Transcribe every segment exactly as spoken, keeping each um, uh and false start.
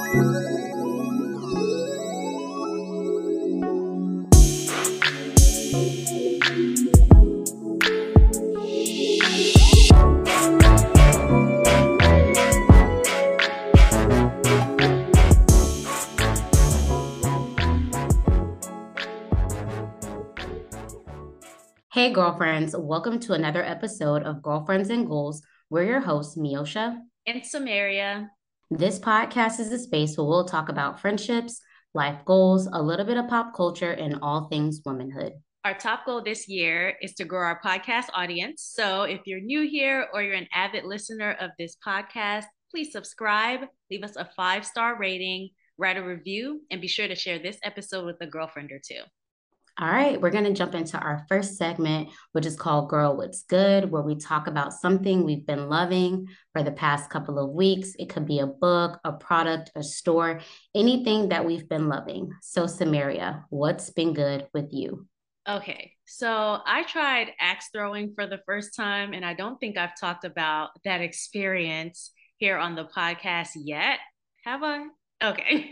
Hey, girlfriends, welcome to another episode of Girlfriends and Goals. We're your hosts, Miosha and Samaria. This podcast is a space where we'll talk about friendships, life goals, a little bit of pop culture, and all things womanhood. Our top goal this year is to grow our podcast audience. So if you're new here or you're an avid listener of this podcast, please subscribe, leave us a five star rating, write a review, and be sure to share this episode with a girlfriend or two. All right, we're going to jump into our first segment, which is called Girl What's Good, where we talk about something we've been loving for the past couple of weeks. It could be a book, a product, a store, anything that we've been loving. So, Samaria, what's been good with you? Okay, so I tried axe throwing for the first time, and I don't think I've talked about that experience here on the podcast yet. Have I? Okay.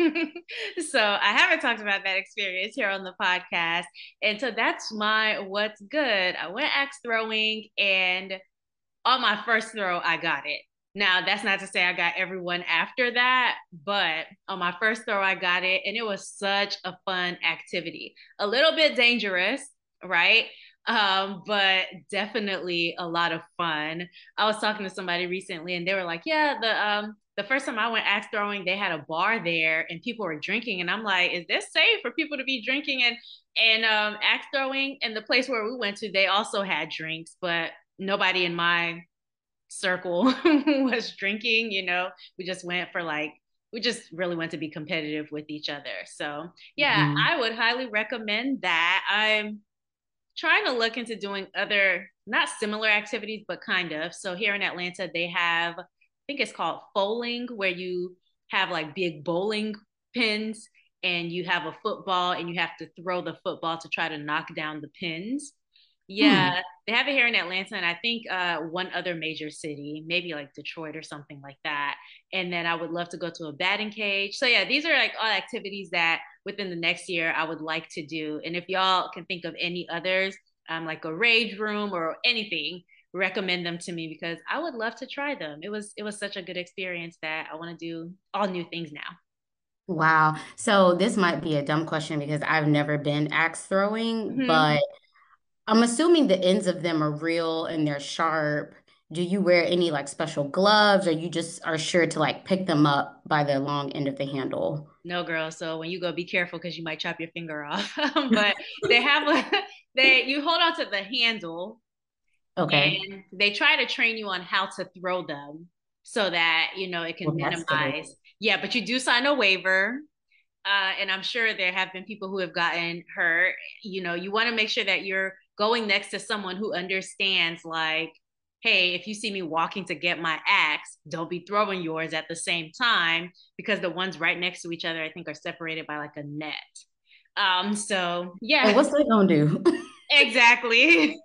So I haven't talked about that experience here on the podcast. And so that's my what's good. I went axe throwing, and on my first throw, I got it. Now, that's not to say I got everyone after that, but on my first throw, I got it. And it was such a fun activity. A little bit dangerous, right? Um, but definitely a lot of fun. I was talking to somebody recently and they were like, yeah, the um the first time I went axe throwing, they had a bar there and people were drinking. And I'm like, is this safe for people to be drinking and and um axe throwing? And the place where we went to, they also had drinks, but nobody in my circle was drinking, you know. We just went for like we just really went to be competitive with each other. So yeah, Mhm. I would highly recommend that. I'm trying to look into doing other not similar activities, but kind of. So here in Atlanta, they have, I think it's called foaling, where you have like big bowling pins and you have a football and you have to throw the football to try to knock down the pins. Hmm. Yeah, they have it here in Atlanta, and I think uh, one other major city, maybe like Detroit or something like that. And then I would love to go to a batting cage. So yeah, these are like all activities that within the next year I would like to do. And if y'all can think of any others, um, like a rage room or anything, recommend them to me because I would love to try them. It was it was such a good experience that I want to do all new things now. Wow. So this might be a dumb question because I've never been axe throwing, Mm-hmm. but I'm assuming the ends of them are real and they're sharp. Do you wear any like special gloves or you just are sure to like pick them up by the long end of the handle? No, girl. So when you go, be careful because you might chop your finger off. But they have a they you hold on to the handle Okay. and they try to train you on how to throw them so that you know it can Well, that's good. minimize. Yeah, but you do sign a waiver. Uh, and I'm sure there have been people who have gotten hurt. You know, you want to make sure that you're going next to someone who understands, like, hey, if you see me walking to get my axe, don't be throwing yours at the same time because the ones right next to each other, I think, are separated by like a net. Um, so And yeah, what's they gonna do? exactly.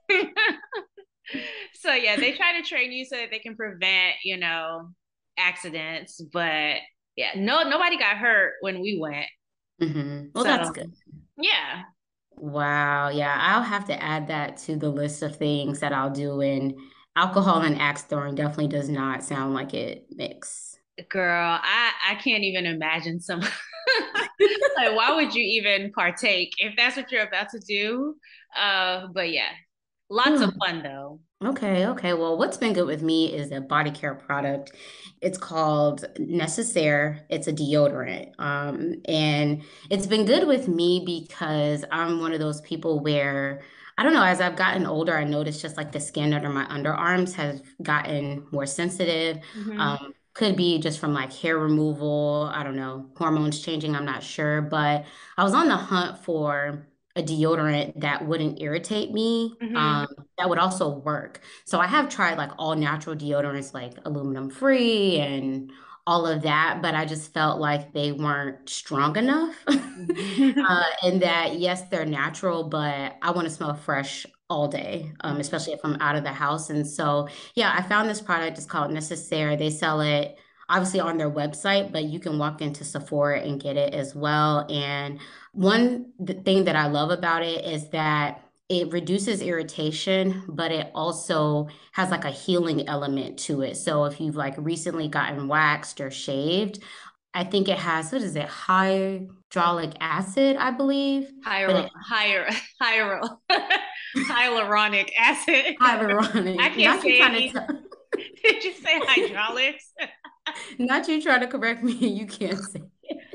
So yeah, they try to train you so that they can prevent, you know, accidents. But yeah, no, nobody got hurt when we went. Hmm. Well, that's So good. yeah. Wow. Yeah, I'll have to add that to the list of things that I'll do. And alcohol and axe throwing definitely does not sound like it mix. Girl, I I can't even imagine some like why would you even partake if that's what you're about to do? Uh, but yeah, lots of fun though. Okay, okay. Well, what's been good with me is a body care product. It's called Necessaire. It's a deodorant. Um, and it's been good with me because I'm one of those people where I don't know, as I've gotten older, I noticed just like the skin under my underarms has gotten more sensitive. Hmm. Um, could be just from like hair removal. I don't know, hormones changing, I'm not sure. But I was on the hunt for a deodorant that wouldn't irritate me. Hmm. Um, that would also work. So I have tried like all natural deodorants, like aluminum free and all of that, but I just felt like they weren't strong enough. Uh, and that, yes, they're natural, but I want to smell fresh all day, um, especially if I'm out of the house. And so, yeah, I found this product. It's called Necessaire. They sell it. obviously on their website, but you can walk into Sephora and get it as well. And one th- thing that I love about it is that it reduces irritation, but it also has like a healing element to it. So if you've like recently gotten waxed or shaved, I think it has, what is it, hydraulic acid, I believe, but Hyro, it hyro, hyro, hyaluronic acid. I hyaluronic. can't Not you say it trying to either. tell, Did you say hydraulics? not you trying to correct me. You can't say.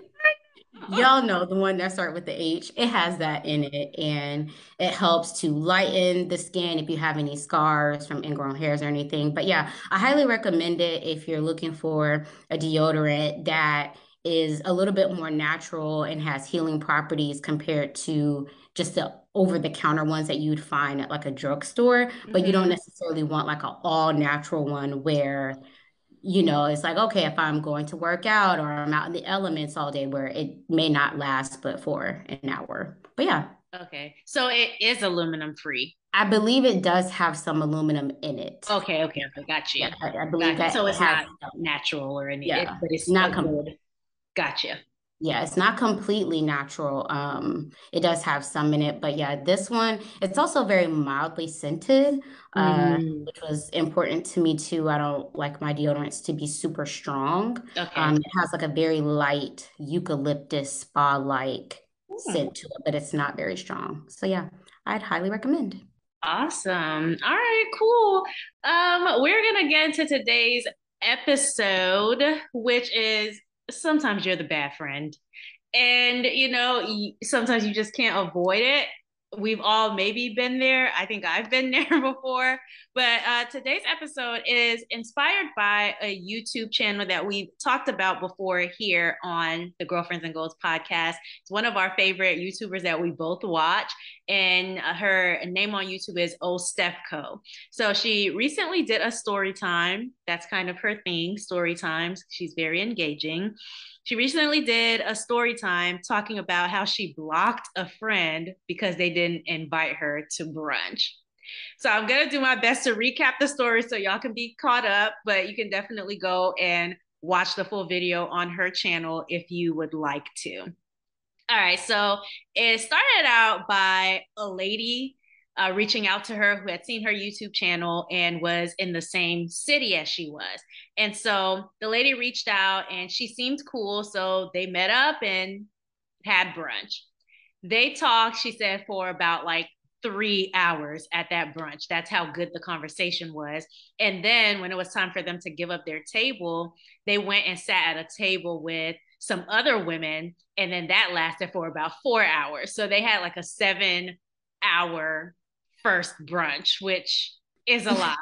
Y'all know the one that start with the H. It has that in it, and it helps to lighten the skin if you have any scars from ingrown hairs or anything. But yeah, I highly recommend it if you're looking for a deodorant that is a little bit more natural and has healing properties compared to just the over-the-counter ones that you'd find at like a drugstore. But you don't Hmm. necessarily want like an all natural one where you know, it's like, okay, if I'm going to work out or I'm out in the elements all day where it may not last but for an hour. But yeah, Okay, so it is aluminum free. I believe it does have some aluminum in it. Okay, okay, okay, gotcha, Yeah, I, I believe gotcha. that So it it's has not some. natural or any, it, Yeah, but it's a not com good. Gotcha. yeah, it's not completely natural. Um, it does have some in it, but yeah, this one, it's also very mildly scented, uh, Mm, which was important to me too. I don't like my deodorants to be super strong. Um, okay. it has like a very light eucalyptus spa-like Hmm. scent to it, but it's not very strong. So yeah, I'd highly recommend. Awesome. All right, cool. Um, we're gonna get into today's episode, which is sometimes you're the bad friend. And you know, y- sometimes you just can't avoid it. We've all maybe been there. I think I've been there before. But uh, today's episode is inspired by a YouTube channel that we've talked about before here on the Girlfriends and Goals podcast. It's one of our favorite YouTubers that we both watch, and uh, her name on YouTube is Oh Stefco. So she recently did a story time. That's kind of her thing, story times. She's very engaging. She recently did a story time talking about how she blocked a friend because they didn't invite her to brunch. So I'm going to do my best to recap the story so y'all can be caught up, but you can definitely go and watch the full video on her channel if you would like to. All right, so it started out by a lady uh, reaching out to her who had seen her YouTube channel and was in the same city as she was. And so the lady reached out and she seemed cool. So they met up and had brunch. They talked, she said, for about like three hours at that brunch. That's how good the conversation was. And then when it was time for them to give up their table, they went and sat at a table with some other women. And then that lasted for about four hours. So they had like a seven hour first brunch, which is a lot.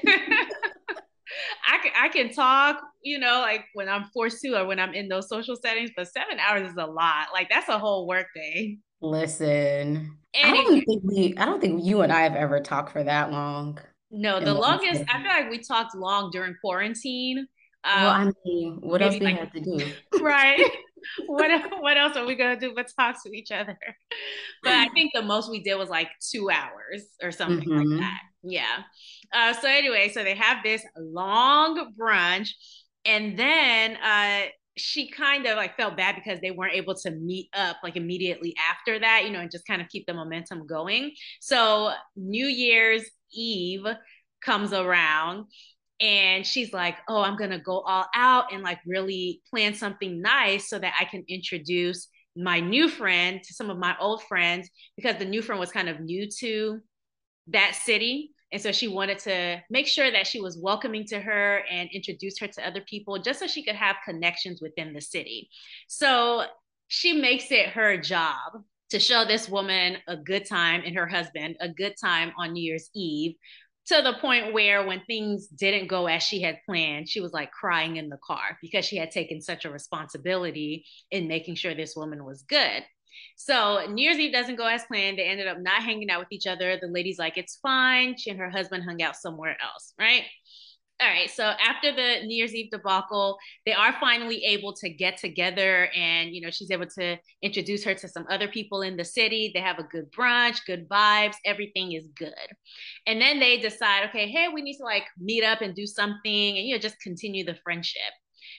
I can I can talk, you know, like when I'm forced to or when I'm in those social settings, but seven hours is a lot. Like that's a whole work day. Listen, I Anyway, don't think we, I don't think you and I have ever talked for that long no, in the one longest I feel sitting. like we talked long during quarantine. Well, Um, I mean, what else maybe we like have to do? right. What what else are we gonna do but talk to each other? But I think the most we did was like two hours or something like Hmm. that. Yeah. Uh, so anyway, so they have this long brunch, and then uh, she kind of like felt bad because they weren't able to meet up like immediately after that, you know, and just kind of keep the momentum going. So New Year's Eve comes around and she's like, oh, I'm gonna go all out and like really plan something nice so that I can introduce my new friend to some of my old friends, because the new friend was kind of new to that city. And so she wanted to make sure that she was welcoming to her and introduce her to other people just so she could have connections within the city. So she makes it her job to show this woman a good time and her husband a good time on New Year's Eve, to the point where when things didn't go as she had planned, she was like crying in the car because she had taken such a responsibility in making sure this woman was good. So New Year's Eve doesn't go as planned. They ended up not hanging out with each other. The lady's like, it's fine. She and her husband hung out somewhere else, right? All right. So after the New Year's Eve debacle, they are finally able to get together, and you know she's able to introduce her to some other people in the city. They have a good brunch, good vibes, everything is good. And then they decide, okay, hey, we need to like meet up and do something, and you know just continue the friendship.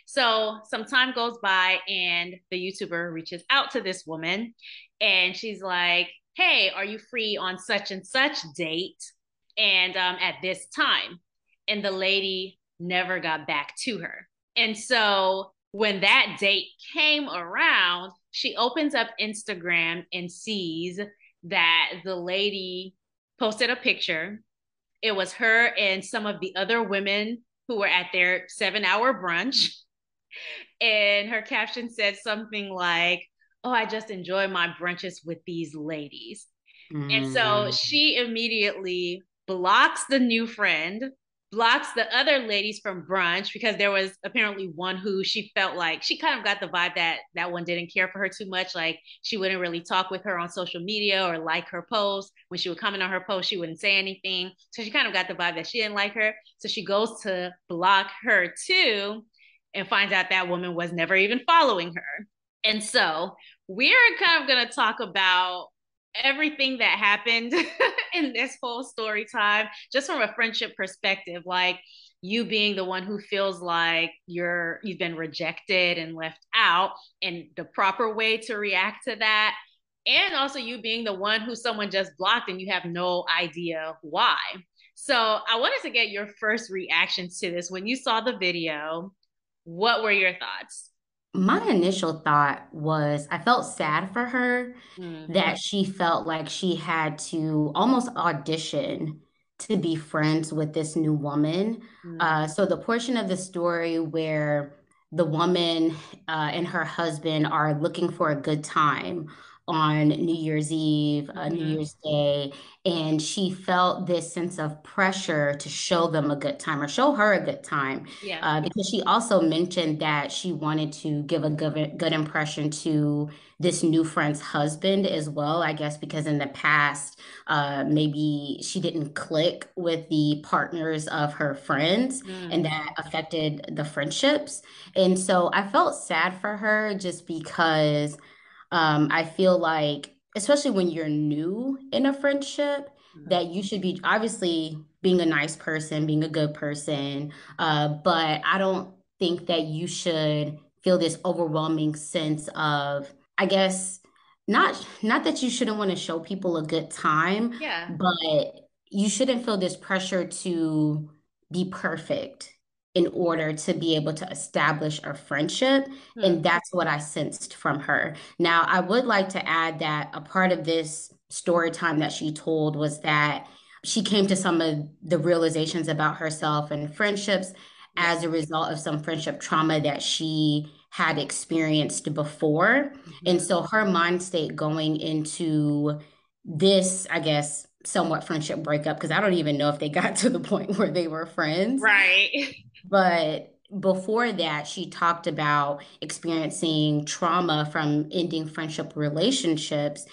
So some time goes by and the YouTuber reaches out to this woman and she's like, hey, are you free on such and such date? And um, at this time. And the lady never got back to her. And so when that date came around, she opens up Instagram and sees that the lady posted a picture. It was her and some of the other women who were at their seven hour brunch. And her caption said something like, oh, I just enjoy my brunches with these ladies. And so Mm. she immediately blocks the new friend, blocks the other ladies from brunch because there was apparently one who she felt like she kind of got the vibe that that one didn't care for her too much. Like she wouldn't really talk with her on social media or like her post. When she would comment on her post, she wouldn't say anything. So she kind of got the vibe that she didn't like her. So she goes to block her too and finds out that woman was never even following her. And so we're kind of going to talk about everything that happened in this whole story time, just from a friendship perspective, like you being the one who feels like you're you've been rejected and left out, and the proper way to react to that, and also you being the one who someone just blocked and you have no idea why. So I wanted to get your first reactions to this. When you saw the video, what were your thoughts? My initial thought was I felt sad for her Mm, that she felt like she had to almost audition to be friends with this new woman. mm, Uh, so the portion of the story where the woman uh, and her husband are looking for a good time on New Year's Eve, uh, New mm-hmm. Year's Day, and she felt this sense of pressure to show them a good time or show her a good time Yeah. uh, because she also mentioned that she wanted to give a good, good impression to this new friend's husband as well, I guess, because in the past, uh, maybe she didn't click with the partners of her friends and Mm, that affected the friendships. And so I felt sad for her just because um, I feel like, especially when you're new in a friendship, mm. that you should be obviously being a nice person, being a good person, uh, but I don't think that you should feel this overwhelming sense of, I guess, not not that you shouldn't want to show people a good time, Yeah. but you shouldn't feel this pressure to be perfect in order to be able to establish a friendship. Hmm. And that's what I sensed from her. Now, I would like to add that a part of this story time that she told was that she came to some of the realizations about herself and friendships Yeah. as a result of some friendship trauma that she had experienced before. And Mhm. so her mind state going into this, I guess, somewhat friendship breakup, because I don't even know if they got to the point where they were friends. Right. But before that, she talked about experiencing trauma from ending friendship relationships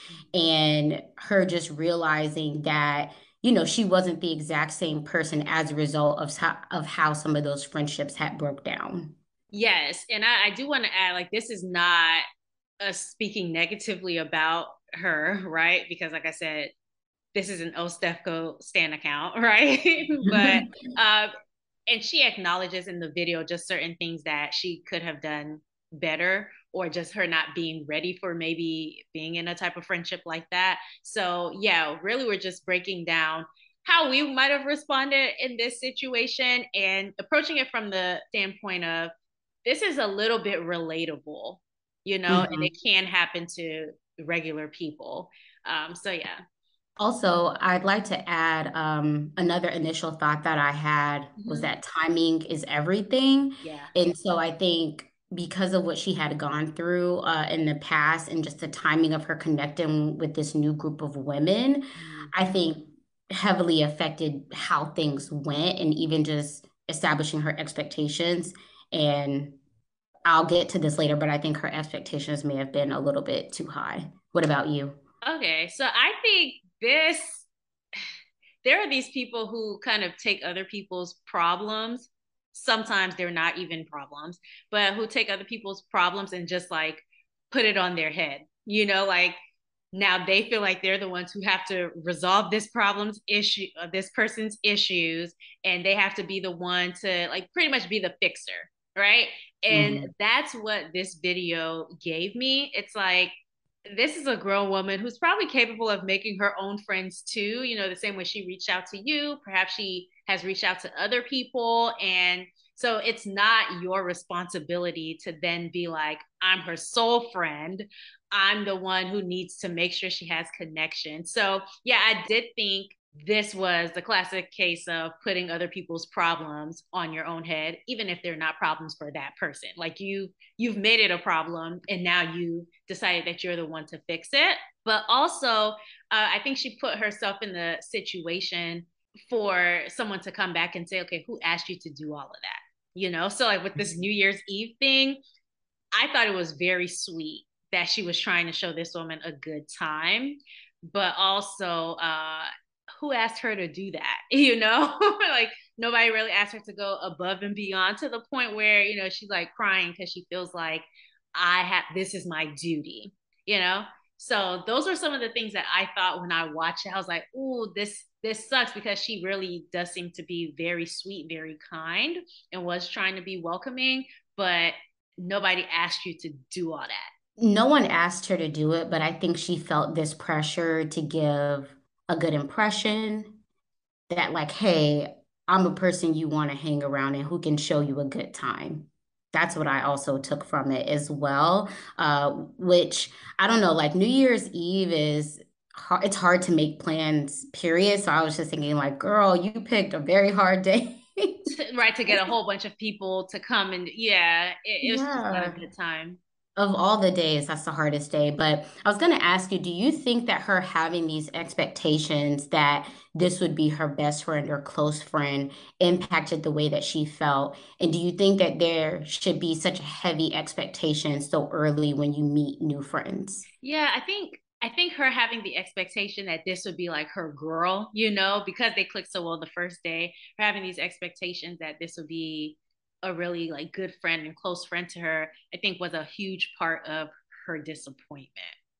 and her just realizing that, you know, she wasn't the exact same person as a result of how, of how some of those friendships had broke down. Yes. And I, I do want to add, like, this is not us speaking negatively about her, right? Because, like I said, this is an Ostefco Stan account, right? But, uh, and she acknowledges in the video just certain things that she could have done better, or just her not being ready for maybe being in a type of friendship like that. So, yeah, really, we're just breaking down how we might have responded in this situation and approaching it from the standpoint of this is a little bit relatable, you know, and it Mhm. can happen to regular people. Um, so, yeah. Also, I'd like to add um, another initial thought that I had was Mm-hmm. that timing is everything. Yeah. And so I think because of what she had gone through uh, in the past and just the timing of her connecting with this new group of women, Mm. I think heavily affected how things went and even just establishing her expectations. And I'll get to this later, but I think her expectations may have been a little bit too high. What about you? Okay, so I think this, there are these people who kind of take other people's problems. Sometimes they're not even problems, but who take other people's problems and just like put it on their head. You know, like now they feel like they're the ones who have to resolve this problem's issue, uh, this person's issues, and they have to be the one to like pretty much be the fixer, right? And Mhm. that's what this video gave me. It's like, this is a grown woman who's probably capable of making her own friends too. You know, the same way she reached out to you. Perhaps she has reached out to other people. And so it's not your responsibility to then be like, I'm her sole friend. I'm the one who needs to make sure she has connection. So, yeah, I did think this was the classic case of putting other people's problems on your own head, even if they're not problems for that person. Like you you've made it a problem and now you decided that you're the one to fix it. But also, uh, I think she put herself in the situation for someone to come back and say, okay, who asked you to do all of that? You know, so like with this New Year's Eve thing, I thought it was very sweet that she was trying to show this woman a good time, but also, uh, who asked her to do that? You know, like nobody really asked her to go above and beyond to the point where, you know, she's like crying because she feels like I have, this is my duty, you know? So those are some of the things that I thought when I watched it. I was like, "Ooh, this this sucks," because she really does seem to be very sweet, very kind, and was trying to be welcoming, but nobody asked you to do all that. No one asked her to do it, but I think she felt this pressure to give a good impression that, like, hey, I'm a person you want to hang around and who can show you a good time. That's what I also took from it as well. Uh, which I don't know, like New Year's Eve is hard, it's hard to make plans, period. So I was just thinking, like, girl, you picked a very hard day. Right, to get a whole bunch of people to come, and yeah, it, it was just not a Yeah. good time. Of all the days, that's the hardest day. But I was going to ask you, do you think that her having these expectations that this would be her best friend or close friend impacted the way that she felt? And do you think that there should be such a heavy expectation so early when you meet new friends? Yeah, I think I think her having the expectation that this would be like her girl, you know, because they clicked so well the first day, her having these expectations that this would be a really like good friend and close friend to her, I think was a huge part of her disappointment.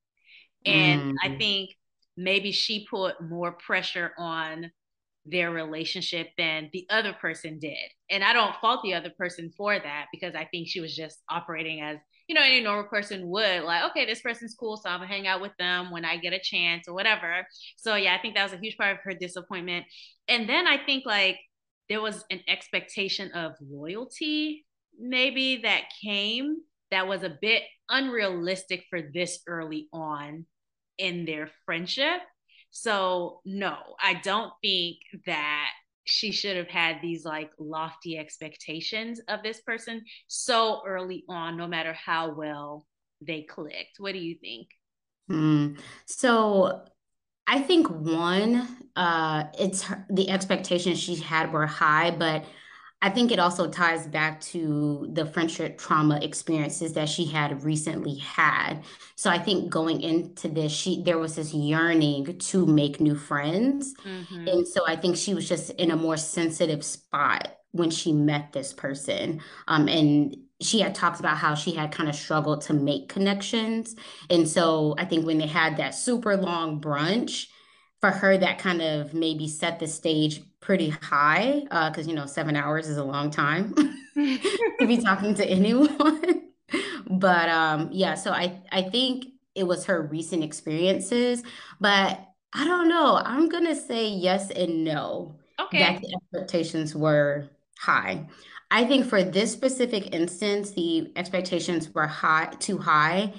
And I Mm. think maybe she put more pressure on their relationship than the other person did. And I don't fault the other person for that, because I think she was just operating as, you know, any normal person would, like, okay, this person's cool, so I'm gonna hang out with them when I get a chance or whatever. So yeah, I think that was a huge part of her disappointment. And then I think like there was an expectation of loyalty maybe that came that was a bit unrealistic for this early on in their friendship. So, no, I don't think that she should have had these like lofty expectations of this person so early on, no matter how well they clicked. What do you think? Hmm. So I think one, uh, it's her, the expectations she had were high, but I think it also ties back to the friendship trauma experiences that she had recently had. So I think going into this, she there was this yearning to make new friends. Mm-hmm. And so I think she was just in a more sensitive spot when she met this person. Um, and she had talked about how she had kind of struggled to make connections. And so I think when they had that super long brunch, for her, that kind of maybe set the stage pretty high, uh, because you know, seven hours is a long time to be talking to anyone. But um, yeah, so I I think it was her recent experiences, but I don't know. I'm gonna say yes and no, Okay. that the expectations were high. I think for this specific instance, the expectations were high, too high,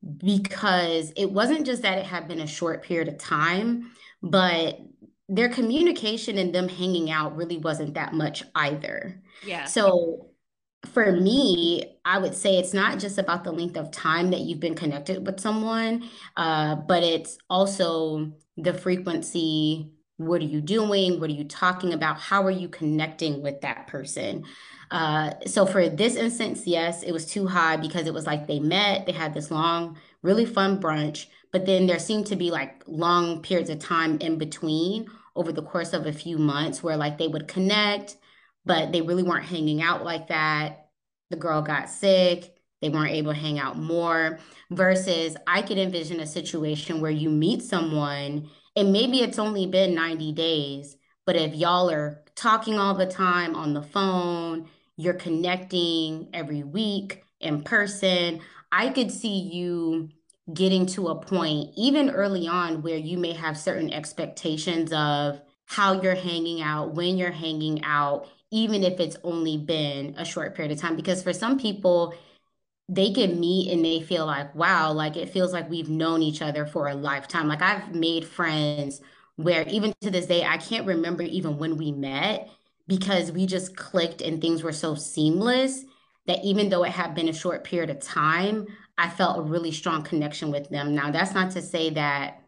because it wasn't just that it had been a short period of time, but their communication and them hanging out really wasn't that much either. Yeah. So for me, I would say it's not just about the length of time that you've been connected with someone, uh, but it's also the frequency. What are you doing? What are you talking about? How are you connecting with that person? Uh, so for this instance, yes, it was too high because it was like they met, they had this long, really fun brunch, but then there seemed to be like long periods of time in between over the course of a few months where like they would connect, but they really weren't hanging out like that. The girl got sick. They weren't able to hang out more. Versus, I could envision a situation where you meet someone and maybe it's only been ninety days, but if y'all are talking all the time on the phone, you're connecting every week in person. I could see you getting to a point, even early on, where you may have certain expectations of how you're hanging out, when you're hanging out, even if it's only been a short period of time. Because for some people, they can meet and they feel like, wow, like it feels like we've known each other for a lifetime. Like I've made friends where even to this day, I can't remember even when we met because we just clicked and things were so seamless that even though it had been a short period of time, I felt a really strong connection with them. Now, that's not to say that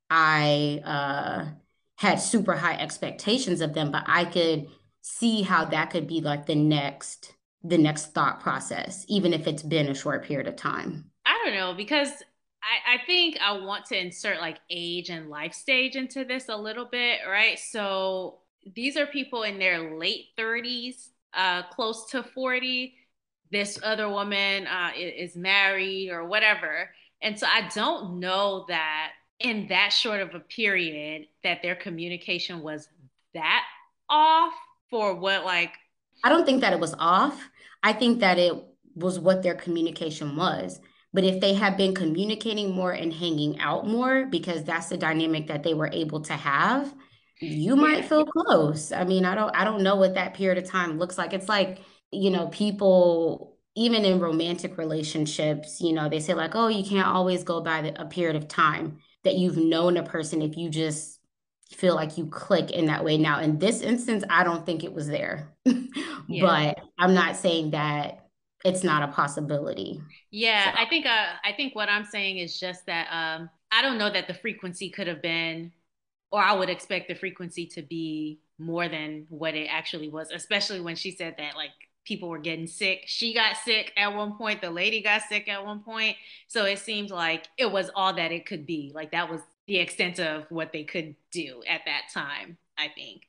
I uh, had super high expectations of them, but I could see how that could be like the next the next thought process, even if it's been a short period of time. I don't know because I, I think I want to insert like age and life stage into this a little bit, right? So these are people in their late thirties, uh, close to forty. This other woman uh, is married or whatever. And so I don't know that in that short of a period that their communication was that off for what like I don't think that it was off. I think that it was what their communication was. But if they had been communicating more and hanging out more, because that's the dynamic that they were able to have, you might yeah. feel close. I mean, I don't I don't know what that period of time looks like. It's like, you know, people even in romantic relationships, you know, they say like, "Oh, you can't always go by the, a period of time that you've known a person if you just feel like you click in that way." Now, in this instance, I don't think it was there, Yeah. but I'm not saying that it's not a possibility. Yeah, So, I think uh I think what I'm saying is just that um I don't know that the frequency could have been or I would expect the frequency to be more than what it actually was, especially when she said that like people were getting sick. She got sick at one point, the lady got sick at one point. So it seemed like it was all that it could be. Like that was the extent of what they could do at that time, I think.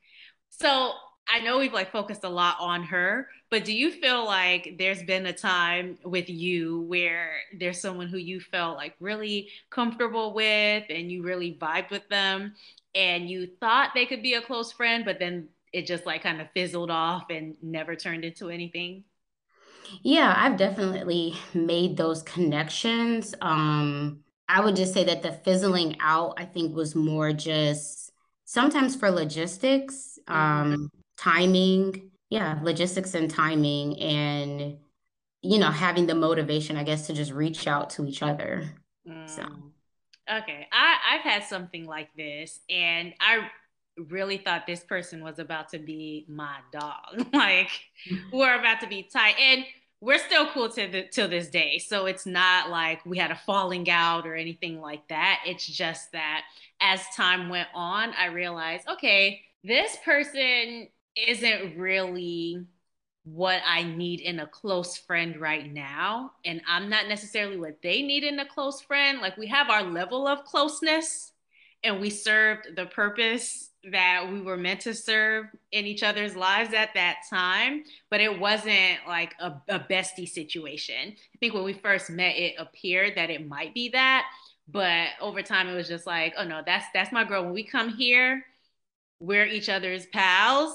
So I know we've like focused a lot on her, but do you feel like there's been a time with you where there's someone who you felt like really comfortable with and you really vibed with them and you thought they could be a close friend, but then it just like kind of fizzled off and never turned into anything? yeah, I've definitely made those connections. Um, I would just say that the fizzling out, I think, was more just sometimes for logistics, Mm-hmm. um, timing. Yeah, logistics and timing, and you know, having the motivation, I guess, to just reach out to each other. So. Mm. Okay, I I've had something like this, and I really thought this person was about to be my dog. Like we're about to be tight, and we're still cool to the till this day. So it's not like we had a falling out or anything like that. It's just that as time went on, I realized, okay, this person isn't really what I need in a close friend right now. And I'm not necessarily what they need in a close friend. Like we have our level of closeness and we served the purpose that we were meant to serve in each other's lives at that time, but it wasn't like a, a bestie situation. I think when we first met, it appeared that it might be that, but over time it was just like, oh no, that's that's my girl. When we come here, we're each other's pals.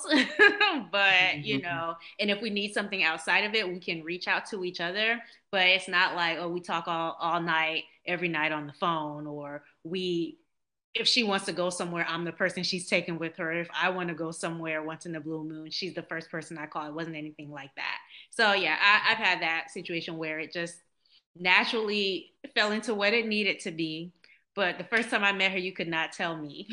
But you Mhm. know, and if we need something outside of it, we can reach out to each other, but it's not like, oh, we talk all, all night every night on the phone, or we if she wants to go somewhere, I'm the person she's taking with her. If I want to go somewhere once in a blue moon, she's the first person I call. It wasn't anything like that. So yeah, I, I've had that situation where it just naturally fell into what it needed to be. But the first time I met her, you could not tell me.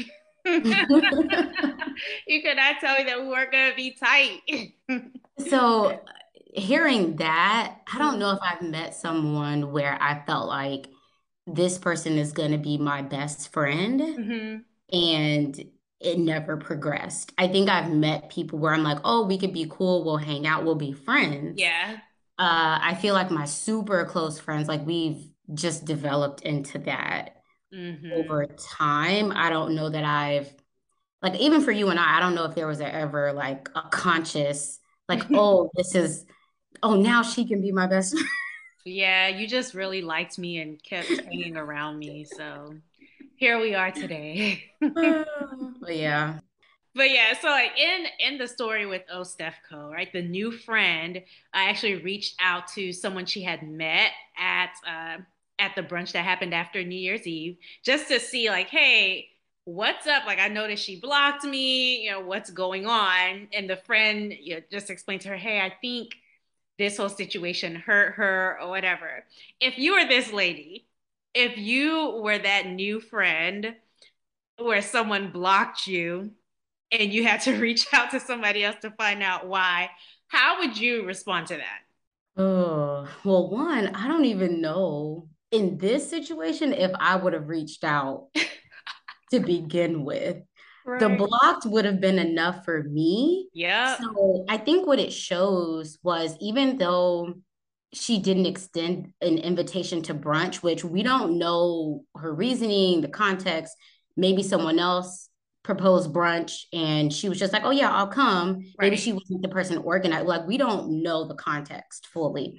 You could not tell me that we weren't gonna be tight. So, hearing that, I don't know Mm-hmm. if I've met someone where I felt like this person is going to be my best friend Mm-hmm. and it never progressed. I think I've met people where I'm like, oh, we could be cool, we'll hang out, we'll be friends. Yeah. Uh, I feel like my super close friends, like we've just developed into that Mm-hmm. over time. I don't know that I've like even for you and I, I don't know if there was ever like a conscious like, oh, this is oh now she can be my best friend. Yeah, you just really liked me and kept hanging around me. So here we are today. But yeah. But yeah, so like in in the story with O Stefco, right? The new friend, I actually reached out to someone she had met at uh, at the brunch that happened after New Year's Eve, just to see like, hey, what's up? Like I noticed she blocked me. You know what's going on? And the friend, you know, just explained to her, hey, I think this whole situation hurt her or whatever. If you were this lady, if you were that new friend where someone blocked you and you had to reach out to somebody else to find out why, how would you respond to that? Oh, well, one, I don't even know in this situation if I would have reached out to begin with. The Right. blocked would have been enough for me. Yep. So I think what it shows was even though she didn't extend an invitation to brunch, which we don't know her reasoning, the context, maybe someone else proposed brunch and she was just like, oh, yeah, I'll come. Maybe Right. she wasn't the person organized. Like, we don't know the context fully.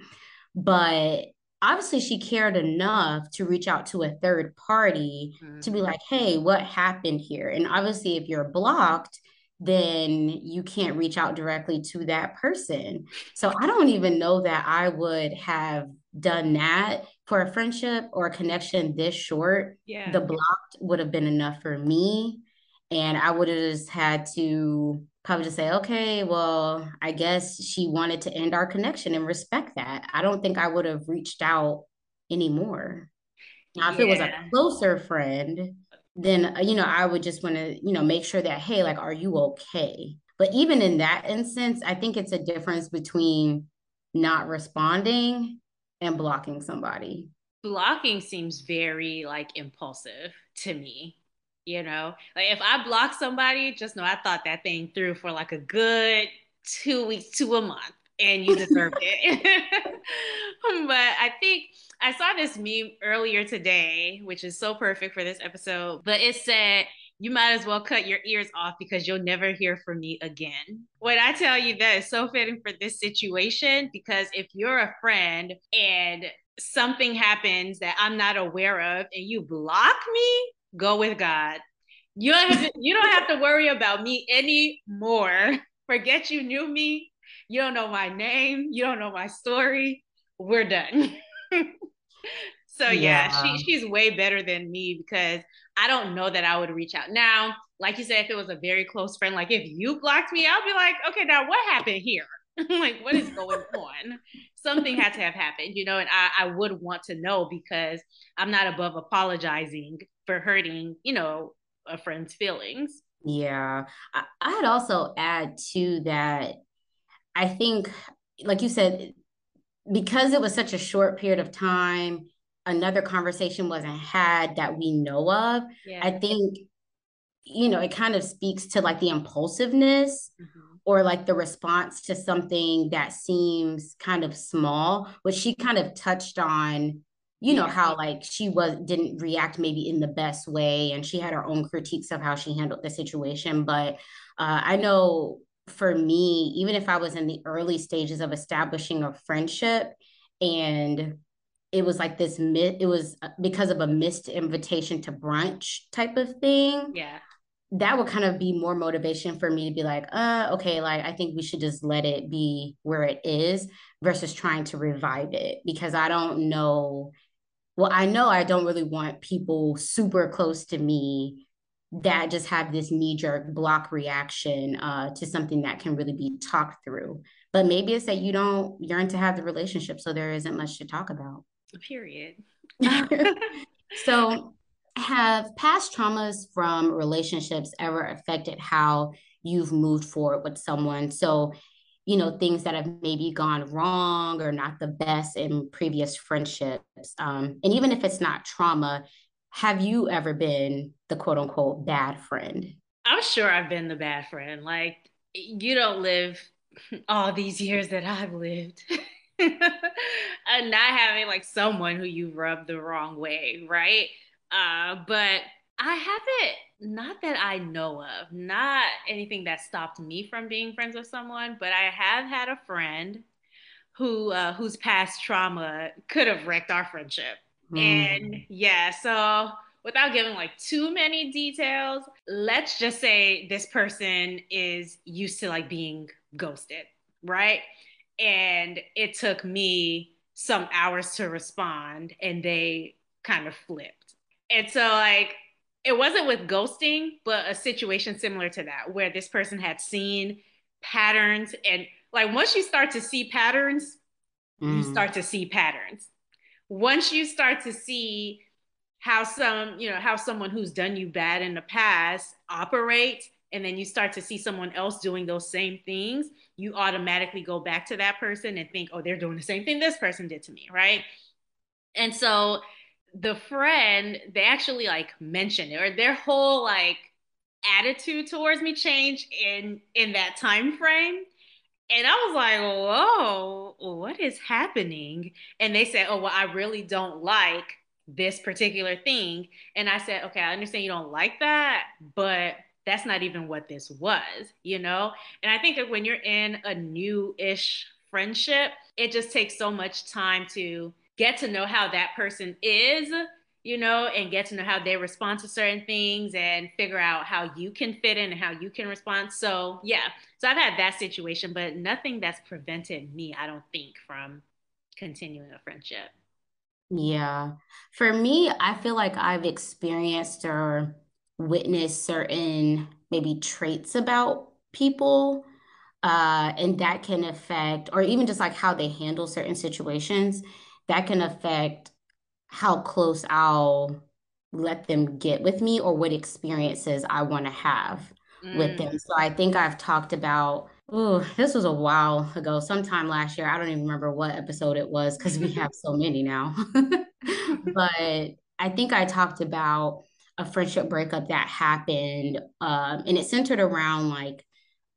But obviously, she cared enough to reach out to a third party to be Mm-hmm. like, hey, what happened here? And obviously, if you're blocked, then you can't reach out directly to that person. So I don't even know that I would have done that for a friendship or a connection this short. Yeah. The blocked would have been enough for me. And I would have just had to probably just say, okay, well, I guess she wanted to end our connection and respect that. I don't think I would have reached out anymore. Now, if it was a Yeah. closer friend, then, uh, you know, I would just want to, you know, make sure that, hey, like, are you okay? But even in that instance, I think it's a difference between not responding and blocking somebody. Blocking seems very like impulsive to me. You know, like if I block somebody, just know I thought that thing through for like a good two weeks to a month, and you deserved it. But I think I saw this meme earlier today, which is so perfect for this episode. But it said, you might as well cut your ears off because you'll never hear from me again. When I tell you that is so fitting for this situation, because if you're a friend and something happens that I'm not aware of and you block me, go with God. You don't have to, you don't have to worry about me anymore. Forget you knew me. You don't know my name. You don't know my story. We're done. So yeah, she Yeah. she's way better than me because I don't know that I would reach out. Now, like you said, if it was a very close friend, like if you blocked me, I'll be like, okay, now what happened here? Like, what is going on? Something had to have happened, you know, and I, I would want to know because I'm not above apologizing for hurting, you know, a friend's feelings. Yeah. I, I'd also add to that. I think, like you said, because it was such a short period of time, another conversation wasn't had that we know of. I Yeah. think, you know, it kind of speaks to like the impulsiveness Mm-hmm. or like the response to something that seems kind of small, which she kind of touched on, you know, Yeah. how like she was didn't react maybe in the best way and she had her own critiques of how she handled the situation. But uh, I know for me, even if I was in the early stages of establishing a friendship and it was like this it was because of a missed invitation to brunch type of thing, Yeah. that would kind of be more motivation for me to be like, uh, okay, like I think we should just let it be where it is versus trying to revive it because I don't know. Well, I know I don't really want people super close to me that just have this knee jerk block reaction uh, to something that can really be talked through. But maybe it's that you don't yearn to have the relationship, so there isn't much to talk about. Period. So, have past traumas from relationships ever affected how you've moved forward with someone? So, you know, things that have maybe gone wrong or not the best in previous friendships. Um, and even if it's not trauma, have you ever been the quote unquote bad friend? I'm sure I've been the bad friend. Like, you don't live all these years that I've lived. And not having like someone who you rubbed the wrong way, right? Uh, but I haven't, not that I know of, not anything that stopped me from being friends with someone, but I have had a friend who uh, whose past trauma could have wrecked our friendship. And Mm. yeah, so without giving like too many details, let's just say this person is used to like being ghosted, right? And it took me some hours to respond and they kind of flipped. And so like it wasn't with ghosting, but a situation similar to that where this person had seen patterns and like once you start to see patterns, you Mm. start to see patterns. Once you start to see how some, you know, how someone who's done you bad in the past operates, and then you start to see someone else doing those same things, you automatically go back to that person and think, oh, they're doing the same thing this person did to me, right? And so the friend, they actually like mentioned it, or their whole like attitude towards me changed in in that time frame. And I was like, whoa, what is happening? And they said, oh, well, I really don't like this particular thing. And I said, okay, I understand you don't like that, but that's not even what this was, you know? And I think that when you're in a new ish friendship, it just takes so much time to get to know how that person is, you know, and get to know how they respond to certain things and figure out how you can fit in and how you can respond. So, yeah, so I've had that situation, but nothing that's prevented me, I don't think, from continuing a friendship. Yeah. For me, I feel like I've experienced or witnessed certain maybe traits about people, uh, and that can affect, or even just like how they handle certain situations, that can affect how close I'll let them get with me or what experiences I want to have with them. Mm. So I think I've talked about, oh, this was a while ago, sometime last year. I don't even remember what episode it was because we have so many now. But I think I talked about a friendship breakup that happened, um, and it centered around like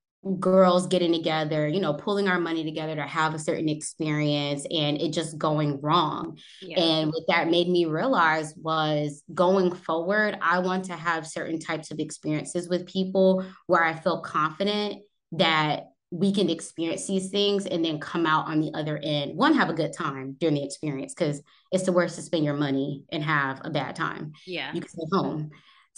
girls getting together, you know, pulling our money together to have a certain experience and it just going wrong. Yeah. And what that made me realize was going forward, I want to have certain types of experiences with people where I feel confident that we can experience these things and then come out on the other end. One, have a good time during the experience because it's the worst to spend your money and have a bad time. Yeah. You can stay home.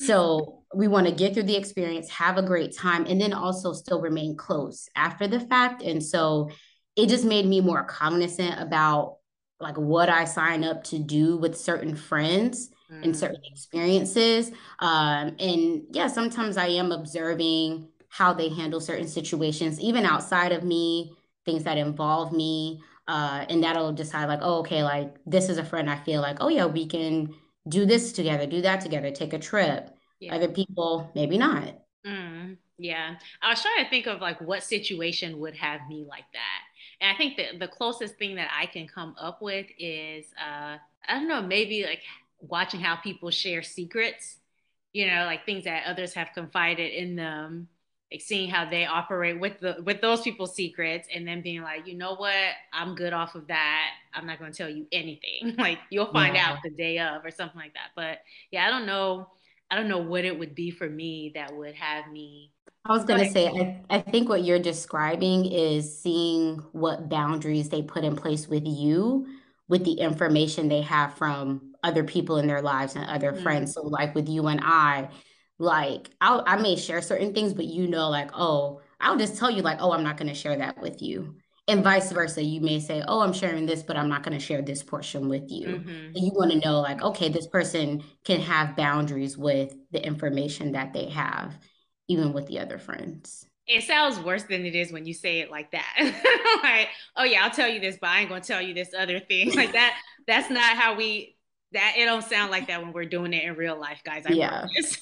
So we want to get through the experience, have a great time, and then also still remain close after the fact. And so it just made me more cognizant about like what I sign up to do with certain friends and certain Mm. experiences. Um, and yeah, sometimes I am observing how they handle certain situations, even outside of me, things that involve me. Uh, and that'll decide like, oh, okay, like this is a friend I feel like, oh yeah, we can do this together, do that together, take a trip. Yeah. Other people, maybe not. Mm. Yeah. I was trying to think of like what situation would have me like that. And I think that the closest thing that I can come up with is uh I don't know, maybe like watching how people share secrets, you know, like things that others have confided in them, like seeing how they operate with the with those people's secrets and then being like, you know what, I'm good off of that. I'm not gonna tell you anything. Like you'll find out Yeah. the day of or something like that. But yeah, I don't know. I don't know what it would be for me that would have me. I was Go gonna ahead. say, I, I think what you're describing is seeing what boundaries they put in place with you, with the information they have from other people in their lives and other Mm, friends. So like with you and I, like I'll, I may share certain things, but you know, like, oh, I'll just tell you like, oh, I'm not gonna share that with you. And vice versa. You may say, oh, I'm sharing this, but I'm not gonna share this portion with you. hmm. And you want to know like, okay, this person can have boundaries with the information that they have even with the other friends. It sounds worse than it is when you say it like that. Like, oh yeah, I'll tell you this, but I ain't gonna tell you this other thing. Like that, that's not how we that it don't sound like that when we're doing it in real life, guys. I Yeah. promise.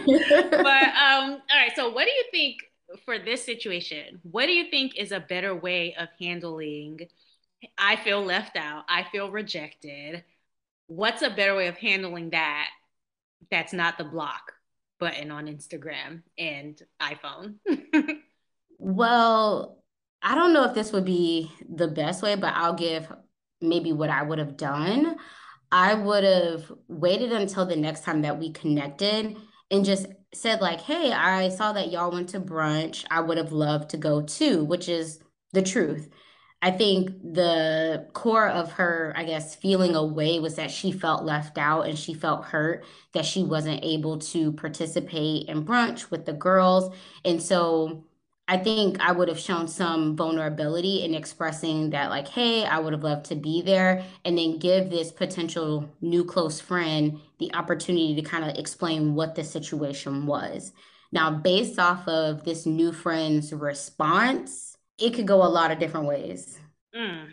But um, all right, so what do you think for this situation? What do you think is a better way of handling I feel left out, I feel rejected? What's a better way of handling that that's not the block button on Instagram and iPhone? Well, I don't know if this would be the best way, but I'll give maybe what I would have done. I would have waited until the next time that we connected and just said, like, hey, I saw that y'all went to brunch. I would have loved to go too, which is the truth. I think the core of her, I guess, feeling away was that she felt left out and she felt hurt that she wasn't able to participate in brunch with the girls. And so I think I would have shown some vulnerability in expressing that, like, hey, I would have loved to be there, and then give this potential new close friend the opportunity to kind of explain what the situation was. Now, based off of this new friend's response, it could go a lot of different ways. Mm.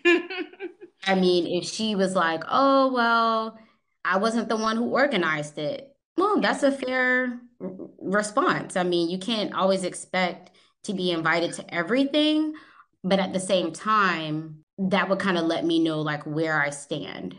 I mean, if she was like, oh, well, I wasn't the one who organized it. Well, that's a fair r- response. I mean, you can't always expect to be invited to everything, but at the same time, that would kind of let me know like where I stand.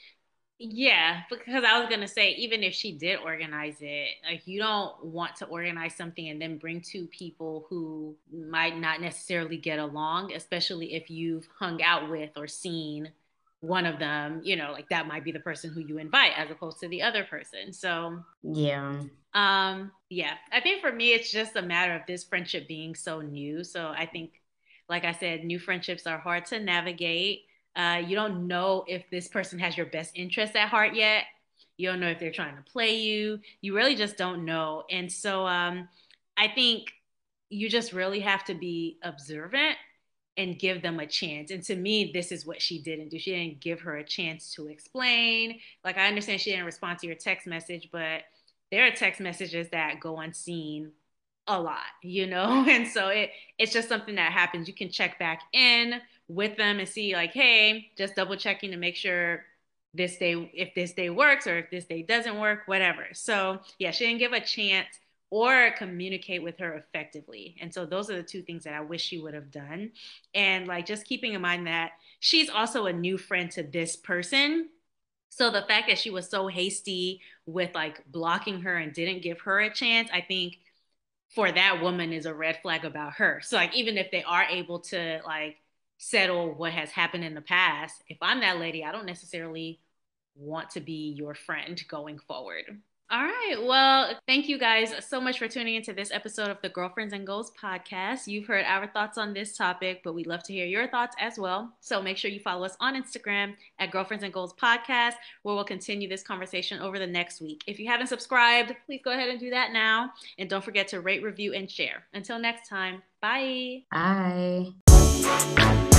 Yeah, because I was gonna say, even if she did organize it, like you don't want to organize something and then bring two people who might not necessarily get along, especially if you've hung out with or seen one of them, you know, like that might be the person who you invite as opposed to the other person. So, Yeah. um, yeah, I think for me, it's just a matter of this friendship being so new. So I think, like I said, new friendships are hard to navigate. Uh, you don't know if this person has your best interest at heart yet. You don't know if they're trying to play you. You really just don't know. And so um, I think you just really have to be observant and give them a chance. And to me, this is what she didn't do. She didn't give her a chance to explain. Like, I understand she didn't respond to your text message, but there are text messages that go unseen a lot, you know? And so it it's just something that happens. You can check back in with them and see like, hey, just double checking to make sure this day, if this day works or if this day doesn't work, whatever. So yeah, she didn't give a chance or communicate with her effectively. And so those are the two things that I wish she would have done. And like just keeping in mind that she's also a new friend to this person. So the fact that she was so hasty with like blocking her and didn't give her a chance, I think for that woman is a red flag about her. So like even if they are able to like settle what has happened in the past, if I'm that lady, I don't necessarily want to be your friend going forward. All right. Well, thank you guys so much for tuning into this episode of the Girlfriends and Goals podcast. You've heard our thoughts on this topic, but we'd love to hear your thoughts as well. So make sure you follow us on Instagram at Girlfriends and Goals podcast, where we'll continue this conversation over the next week. If you haven't subscribed, please go ahead and do that now. And don't forget to rate, review, and share. Until next time, bye. Bye.